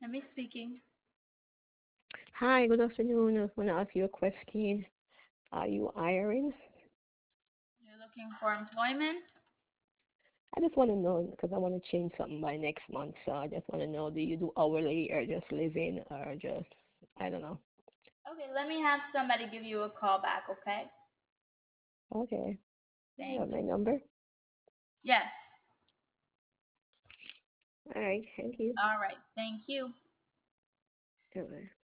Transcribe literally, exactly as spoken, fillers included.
Amy speaking. Hi, good afternoon. I want to ask you a question. Are you hiring? You're looking for employment? I just want to know because I want to change something by next month. So I just want to know, do you do hourly or just living or just, I don't know. Okay, let me have somebody give you a call back, okay? Okay. You Thank have my you. number? Yes. All right. Thank you. All right. Thank you. Bye.